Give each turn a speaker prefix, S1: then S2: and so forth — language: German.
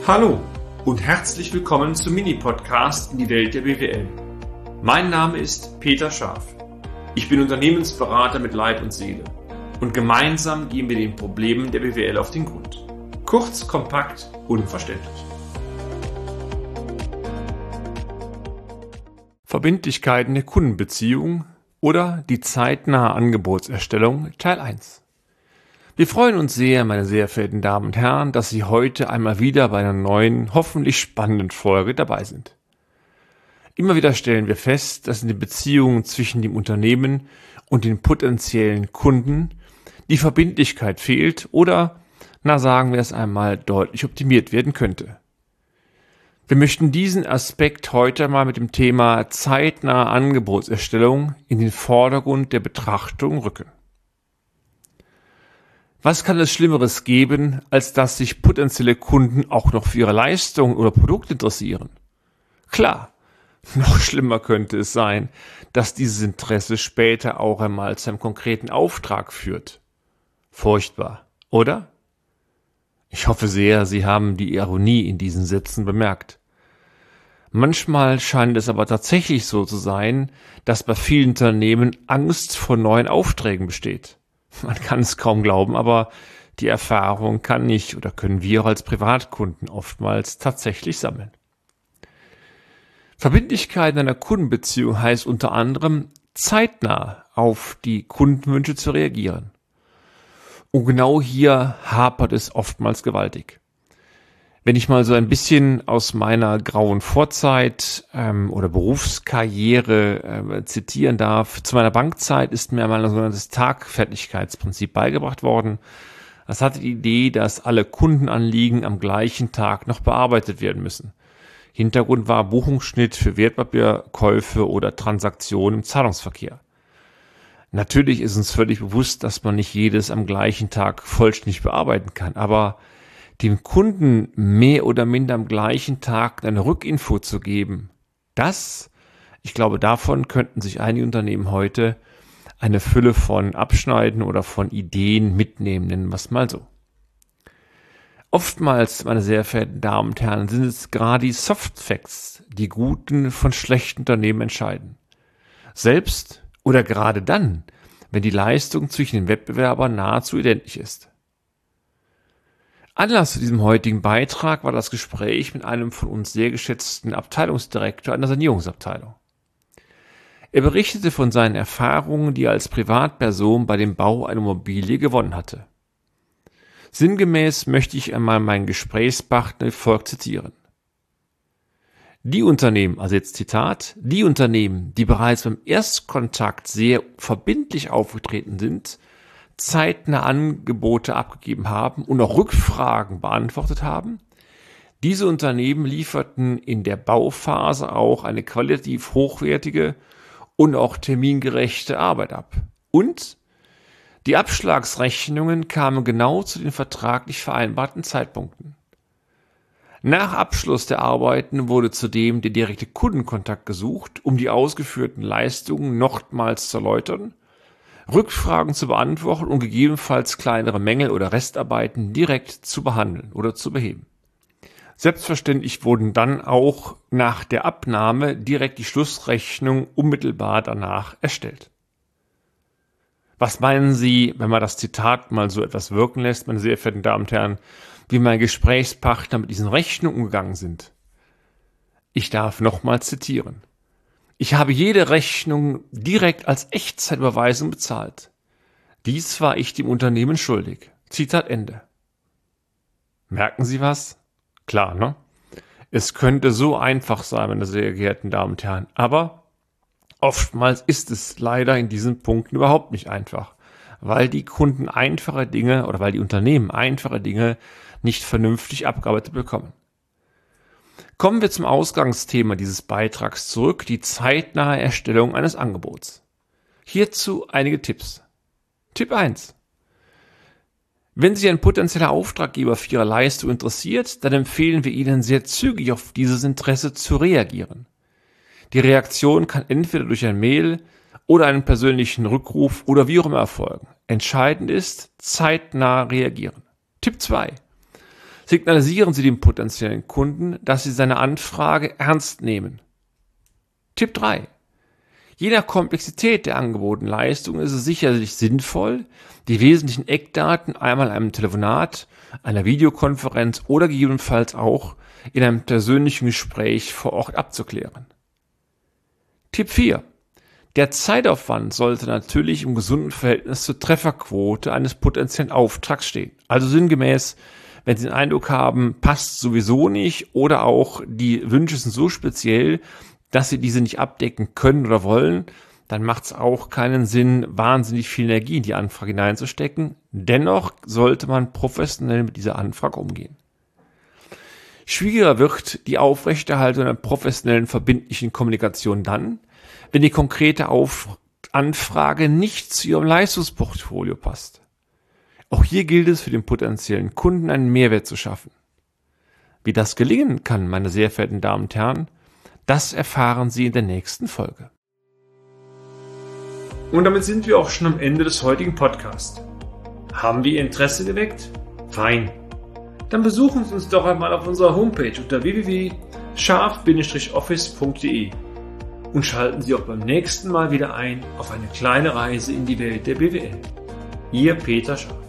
S1: Hallo und herzlich willkommen zum Mini-Podcast in die Welt der BWL. Mein Name ist Peter Scharf. Ich bin Unternehmensberater mit Leib und Seele und gemeinsam gehen wir den Problemen der BWL auf den Grund. Kurz, kompakt, unverständlich. Verbindlichkeiten der Kundenbeziehung oder die zeitnahe Angebotserstellung Teil 1. Wir freuen uns sehr, meine sehr verehrten Damen und Herren, dass Sie heute einmal wieder bei einer neuen, hoffentlich spannenden Folge dabei sind. Immer wieder stellen wir fest, dass in den Beziehungen zwischen dem Unternehmen und den potenziellen Kunden die Verbindlichkeit fehlt oder, sagen wir es einmal, deutlich optimiert werden könnte. Wir möchten diesen Aspekt heute mal mit dem Thema zeitnahe Angebotserstellung in den Vordergrund der Betrachtung rücken. Was kann es Schlimmeres geben, als dass sich potenzielle Kunden auch noch für ihre Leistungen oder Produkte interessieren? Klar, noch schlimmer könnte es sein, dass dieses Interesse später auch einmal zu einem konkreten Auftrag führt. Furchtbar, oder? Ich hoffe sehr, Sie haben die Ironie in diesen Sätzen bemerkt. Manchmal scheint es aber tatsächlich so zu sein, dass bei vielen Unternehmen Angst vor neuen Aufträgen besteht. Man kann es kaum glauben, aber die Erfahrung können wir auch als Privatkunden oftmals tatsächlich sammeln. Verbindlichkeit in einer Kundenbeziehung heißt unter anderem, zeitnah auf die Kundenwünsche zu reagieren. Und genau hier hapert es oftmals gewaltig. Wenn ich mal so ein bisschen aus meiner grauen Vorzeit oder Berufskarriere zitieren darf, zu meiner Bankzeit ist mir einmal ein sogenanntes Tagfertigkeitsprinzip beigebracht worden. Das hatte die Idee, dass alle Kundenanliegen am gleichen Tag noch bearbeitet werden müssen. Hintergrund war Buchungsschnitt für Wertpapierkäufe oder Transaktionen im Zahlungsverkehr. Natürlich ist uns völlig bewusst, dass man nicht jedes am gleichen Tag vollständig bearbeiten kann, aber dem Kunden mehr oder minder am gleichen Tag eine Rückinfo zu geben, ich glaube, davon könnten sich einige Unternehmen heute eine Fülle von Abschneiden oder von Ideen mitnehmen, nennen wir es mal so. Oftmals, meine sehr verehrten Damen und Herren, sind es gerade die Soft Facts, die guten von schlechten Unternehmen entscheiden. Selbst oder gerade dann, wenn die Leistung zwischen den Wettbewerbern nahezu identisch ist. Anlass zu diesem heutigen Beitrag war das Gespräch mit einem von uns sehr geschätzten Abteilungsdirektor einer Sanierungsabteilung. Er berichtete von seinen Erfahrungen, die er als Privatperson bei dem Bau einer Immobilie gewonnen hatte. Sinngemäß möchte ich einmal meinen Gesprächspartner wie folgt zitieren. Die Unternehmen, also jetzt Zitat, die Unternehmen, die bereits beim Erstkontakt sehr verbindlich aufgetreten sind, zeitnah Angebote abgegeben haben und auch Rückfragen beantwortet haben. Diese Unternehmen lieferten in der Bauphase auch eine qualitativ hochwertige und auch termingerechte Arbeit ab. Und die Abschlagsrechnungen kamen genau zu den vertraglich vereinbarten Zeitpunkten. Nach Abschluss der Arbeiten wurde zudem der direkte Kundenkontakt gesucht, um die ausgeführten Leistungen nochmals zu erläutern, Rückfragen zu beantworten und gegebenenfalls kleinere Mängel oder Restarbeiten direkt zu behandeln oder zu beheben. Selbstverständlich wurden dann auch nach der Abnahme direkt die Schlussrechnung unmittelbar danach erstellt. Was meinen Sie, wenn man das Zitat mal so etwas wirken lässt, meine sehr verehrten Damen und Herren, wie mein Gesprächspartner mit diesen Rechnungen umgegangen sind? Ich darf nochmal zitieren. Ich habe jede Rechnung direkt als Echtzeitüberweisung bezahlt. Dies war ich dem Unternehmen schuldig. Zitat Ende. Merken Sie was? Klar, ne? Es könnte so einfach sein, meine sehr geehrten Damen und Herren, aber oftmals ist es leider in diesen Punkten überhaupt nicht einfach, weil die Kunden einfache Dinge oder weil die Unternehmen einfache Dinge nicht vernünftig abgearbeitet bekommen. Kommen wir zum Ausgangsthema dieses Beitrags zurück, die zeitnahe Erstellung eines Angebots. Hierzu einige Tipps. Tipp 1. Wenn sich ein potenzieller Auftraggeber für Ihre Leistung interessiert, dann empfehlen wir Ihnen sehr zügig auf dieses Interesse zu reagieren. Die Reaktion kann entweder durch ein Mail oder einen persönlichen Rückruf oder wie auch immer erfolgen. Entscheidend ist, zeitnah reagieren. Tipp 2. Signalisieren Sie dem potenziellen Kunden, dass Sie seine Anfrage ernst nehmen. Tipp 3. Je nach Komplexität der angebotenen Leistung ist es sicherlich sinnvoll, die wesentlichen Eckdaten einmal in einem Telefonat, einer Videokonferenz oder gegebenenfalls auch in einem persönlichen Gespräch vor Ort abzuklären. Tipp 4. Der Zeitaufwand sollte natürlich im gesunden Verhältnis zur Trefferquote eines potenziellen Auftrags stehen. Also sinngemäß, wenn Sie den Eindruck haben, passt sowieso nicht oder auch die Wünsche sind so speziell, dass Sie diese nicht abdecken können oder wollen, dann macht es auch keinen Sinn, wahnsinnig viel Energie in die Anfrage hineinzustecken. Dennoch sollte man professionell mit dieser Anfrage umgehen. Schwieriger wird die Aufrechterhaltung einer professionellen, verbindlichen Kommunikation dann, wenn die konkrete Anfrage nicht zu Ihrem Leistungsportfolio passt. Auch hier gilt es für den potenziellen Kunden einen Mehrwert zu schaffen. Wie das gelingen kann, meine sehr verehrten Damen und Herren, das erfahren Sie in der nächsten Folge.
S2: Und damit sind wir auch schon am Ende des heutigen Podcasts. Haben wir Ihr Interesse geweckt? Fein. Dann besuchen Sie uns doch einmal auf unserer Homepage unter www.scharf-office.de und schalten Sie auch beim nächsten Mal wieder ein auf eine kleine Reise in die Welt der BWL. Ihr Peter Scharf.